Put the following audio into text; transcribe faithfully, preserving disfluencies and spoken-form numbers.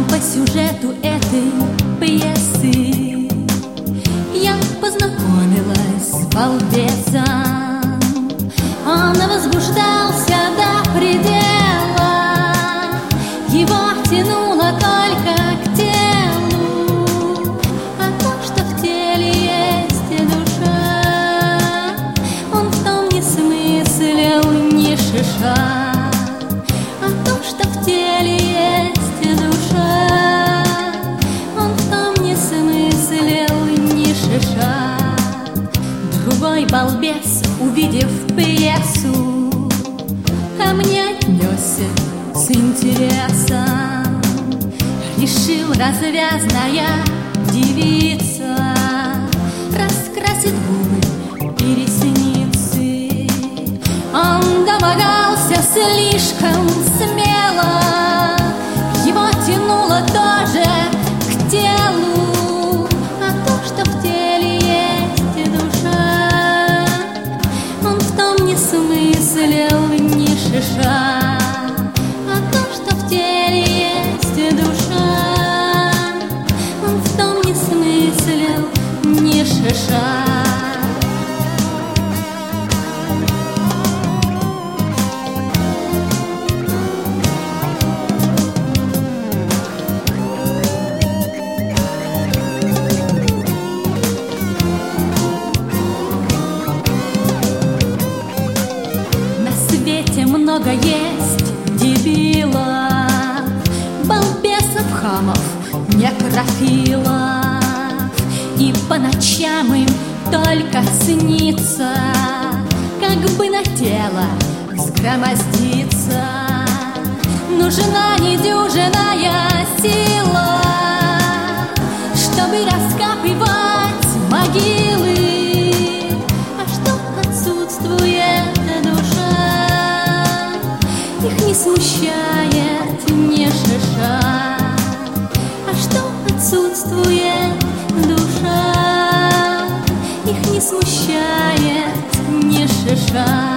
По сюжету этой пьесы я познакомилась с балбесом. Он возбуждался до предела, его тянуло только к телу. А то, что в теле есть душа, он в том не смыслил ни шиша. А то, что в теле есть душа, он в том не смыслил ни шиша. Другой балбес, увидев пьесу, ко мне отнесся с интересом. Решил развязная девица раскрасит губы и ресницы. Он домогался слишком смело, его тянуло тоже к телу. А то, что в теле есть душа, он в том не смыслил ни шиша. А то, что в теле есть душа, он в том не смыслил ни шиша. Много есть дебилов, балбесов, хамов, некрофилов, и по ночам им только снится, как бы на тело взгромоздиться. Нужна недюжинная сила, чтобы раскапывать могилы. А что отсутствует душа, их не смущает ни шиша. А что отсутствует душа, их не смущает ни шиша.